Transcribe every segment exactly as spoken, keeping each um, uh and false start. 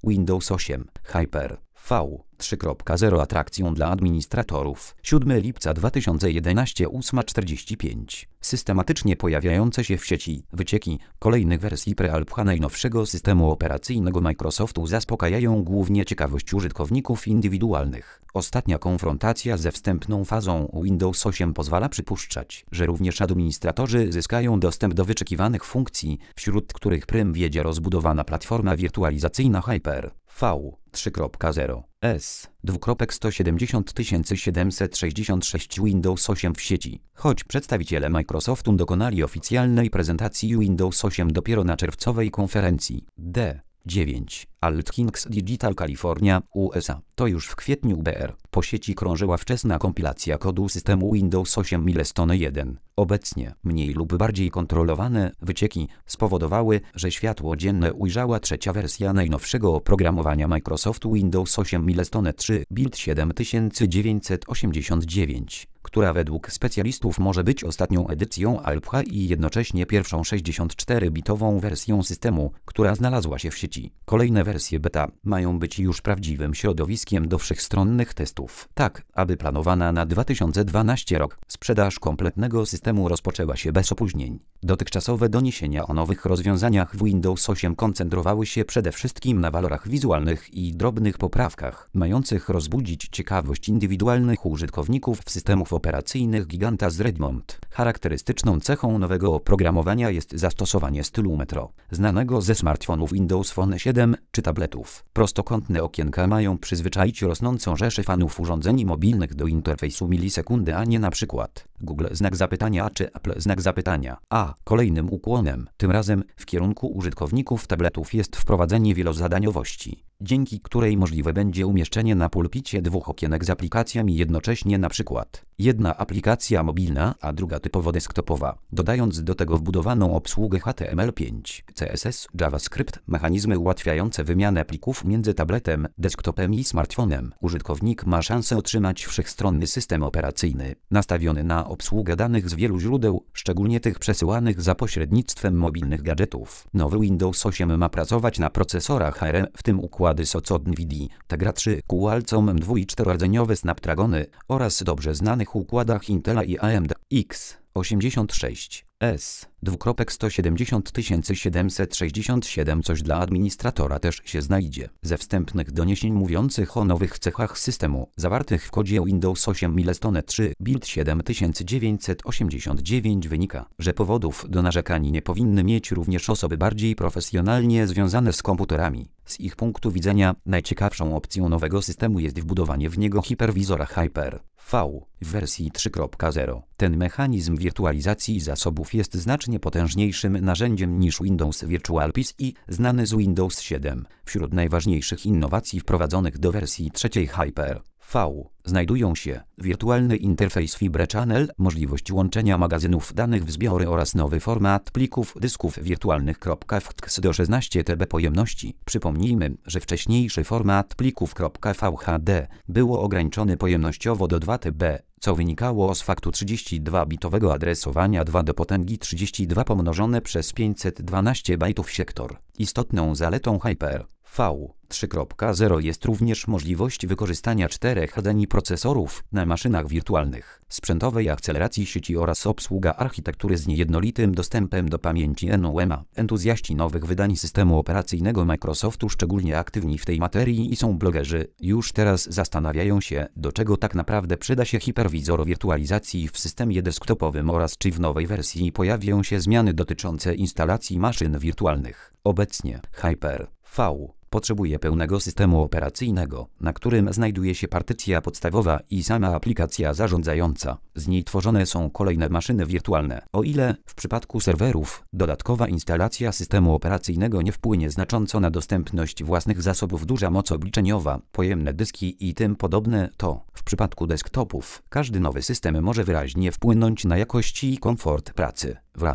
Windows osiem Hyper V trzy kropka zero atrakcją dla administratorów. siódmego lipca dwa tysiące jedenastego ósma czterdzieści pięć. Systematycznie pojawiające się w sieci wycieki kolejnych wersji pre-alpha najnowszego systemu operacyjnego Microsoftu zaspokajają głównie ciekawość użytkowników indywidualnych. Ostatnia konfrontacja ze wstępną fazą Windows osiem pozwala przypuszczać, że również administratorzy zyskają dostęp do wyczekiwanych funkcji, wśród których prym wiedzie rozbudowana platforma wirtualizacyjna Hyper V trzy kropka zero S sto siedemdziesiąt tysięcy siedemset sześćdziesiąt sześć Windows osiem w sieci. Choć przedstawiciele Microsoftu dokonali oficjalnej prezentacji Windows osiem dopiero na czerwcowej konferencji D dziewięć Altkings Digital California, U S A, to już w kwietniu B R po sieci krążyła wczesna kompilacja kodu systemu Windows osiem Milestone jeden. Obecnie mniej lub bardziej kontrolowane wycieki spowodowały, że światło dzienne ujrzała trzecia wersja najnowszego oprogramowania Microsoftu Windows osiem Milestone trzy Build siedem tysięcy dziewięćset osiemdziesiąt dziewięć, która według specjalistów może być ostatnią edycją alpha i jednocześnie pierwszą sześćdziesiąt cztery bitową wersją systemu, która znalazła się w sieci. Kolejne wersje beta mają być już prawdziwym środowiskiem do wszechstronnych testów, tak aby planowana na dwa tysiące dwunasty rok sprzedaż kompletnego systemu rozpoczęła się bez opóźnień. Dotychczasowe doniesienia o nowych rozwiązaniach w Windows osiem koncentrowały się przede wszystkim na walorach wizualnych i drobnych poprawkach, mających rozbudzić ciekawość indywidualnych użytkowników systemów operacyjnych giganta z Redmond. Charakterystyczną cechą nowego oprogramowania jest zastosowanie stylu Metro, znanego ze smartfonów Windows Phone siedem czy tabletów. Prostokątne okienka mają przyzwyczaić rosnącą rzeszę fanów urządzeń mobilnych do interfejsu milisekundy, a nie na przykład Google znak zapytania czy Apple znak zapytania. A kolejnym ukłonem, tym razem w kierunku użytkowników tabletów, jest wprowadzenie wielozadaniowości, dzięki której możliwe będzie umieszczenie na pulpicie dwóch okienek z aplikacjami jednocześnie, na przykład jedna aplikacja mobilna, a druga typowo desktopowa, dodając do tego wbudowaną obsługę H T M L pięć, C S S, JavaScript, mechanizmy ułatwiające wymianę plików między tabletem, desktopem i smartfonem. Użytkownik ma szansę otrzymać wszechstronny system operacyjny, nastawiony na obsługę danych z wielu źródeł, szczególnie tych przesyłanych za pośrednictwem mobilnych gadżetów. Nowy Windows osiem ma pracować na procesorach A R M, w tym układy S O C od NVIDIA, Tegra trzy, Qualcomm dwu i czterorodzeniowe Snapdragony oraz dobrze znanych układach Intela i A M D X osiemdziesiąt sześć S sto siedemdziesiąt tysięcy siedemset sześćdziesiąt siedem. Coś dla administratora też się znajdzie. Ze wstępnych doniesień mówiących o nowych cechach systemu, zawartych w kodzie Windows osiem Milestone trzy Build siedem tysięcy dziewięćset osiemdziesiąt dziewięć wynika, że powodów do narzekań nie powinny mieć również osoby bardziej profesjonalnie związane z komputerami. Z ich punktu widzenia najciekawszą opcją nowego systemu jest wbudowanie w niego hiperwizora Hyper V w wersji trzy kropka zero. Ten mechanizm wirtualizacji zasobów jest znacznie potężniejszym narzędziem niż Windows Virtual P C znany z Windows siedem. Wśród najważniejszych innowacji wprowadzonych do wersji trzeciej Hyper V znajdują się wirtualny interfejs Fibre Channel, możliwość łączenia magazynów danych w zbiory oraz nowy format plików dysków wirtualnych .f t x do szesnaście terabajtów pojemności. Przypomnijmy, że wcześniejszy format plików V H D było ograniczony pojemnościowo do dwa terabajty, co wynikało z faktu trzydziestodzwobitowego adresowania dwa do potęgi trzydzieści dwa pomnożone przez pięćset dwanaście bajtów sektor. Istotną zaletą Hyper V trzy kropka zero jest również możliwość wykorzystania czterech rdzeni procesorów na maszynach wirtualnych, sprzętowej akceleracji sieci oraz obsługa architektury z niejednolitym dostępem do pamięci N V M e. Entuzjaści nowych wydań systemu operacyjnego Microsoftu, szczególnie aktywni w tej materii i są blogerzy, już teraz zastanawiają się, do czego tak naprawdę przyda się hiperwizor wirtualizacji w systemie desktopowym oraz czy w nowej wersji pojawią się zmiany dotyczące instalacji maszyn wirtualnych. Obecnie Hyper V potrzebuje pełnego systemu operacyjnego, na którym znajduje się partycja podstawowa i sama aplikacja zarządzająca. Z niej tworzone są kolejne maszyny wirtualne. O ile w przypadku serwerów dodatkowa instalacja systemu operacyjnego nie wpłynie znacząco na dostępność własnych zasobów, duża moc obliczeniowa, pojemne dyski i tym podobne, to w przypadku desktopów każdy nowy system może wyraźnie wpłynąć na jakość i komfort pracy. Wraz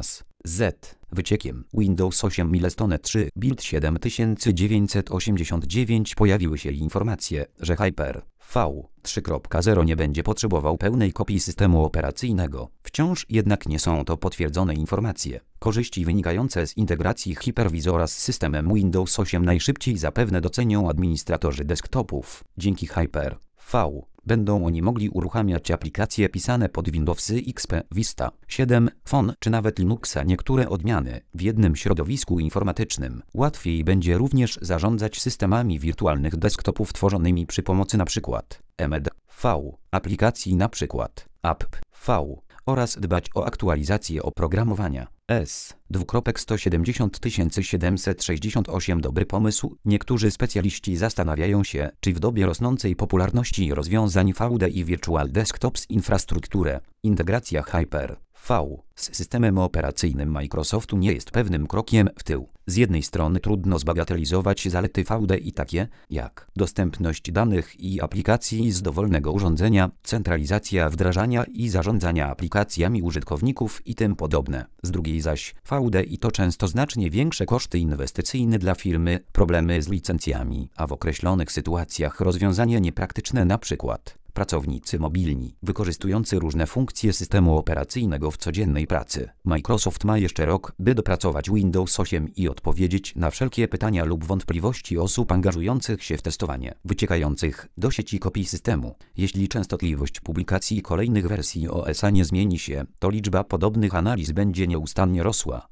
Z. Wyciekiem Windows osiem Milestone trzy Build siedem tysięcy dziewięćset osiemdziesiąt dziewięć pojawiły się informacje, że Hyper-V trzy kropka zero nie będzie potrzebował pełnej kopii systemu operacyjnego. Wciąż jednak nie są to potwierdzone informacje. Korzyści wynikające z integracji hiperwizora z systemem Windows osiem najszybciej zapewne docenią administratorzy desktopów. Dzięki Hyper-V będą oni mogli uruchamiać aplikacje pisane pod Windowsy X P, Vista, siedem, Phone czy nawet Linuxa niektóre odmiany w jednym środowisku informatycznym. Łatwiej będzie również zarządzać systemami wirtualnych desktopów tworzonymi przy pomocy np. M E D V, aplikacji np. App.V oraz dbać o aktualizację oprogramowania. S. sto siedemdziesiąt tysięcy siedemset sześćdziesiąt osiem Dobry pomysł. Niektórzy specjaliści zastanawiają się, czy w dobie rosnącej popularności rozwiązań V D i Virtual Desktops infrastrukturę, integracja Hyper-V z systemem operacyjnym Microsoftu nie jest pewnym krokiem w tył. Z jednej strony trudno zbagatelizować zalety V D i takie, jak dostępność danych i aplikacji z dowolnego urządzenia, centralizacja wdrażania i zarządzania aplikacjami użytkowników i tym podobne. Z drugiej zaś V D i to często znacznie większe koszty inwestycyjne dla firmy, problemy z licencjami, a w określonych sytuacjach rozwiązanie niepraktyczne, np. pracownicy mobilni, wykorzystujący różne funkcje systemu operacyjnego w codziennej pracy. Microsoft ma jeszcze rok, by dopracować Windows osiem i odpowiedzieć na wszelkie pytania lub wątpliwości osób angażujących się w testowanie wyciekających do sieci kopii systemu. Jeśli częstotliwość publikacji kolejnych wersji O S a nie zmieni się, to liczba podobnych analiz będzie nieustannie rosła.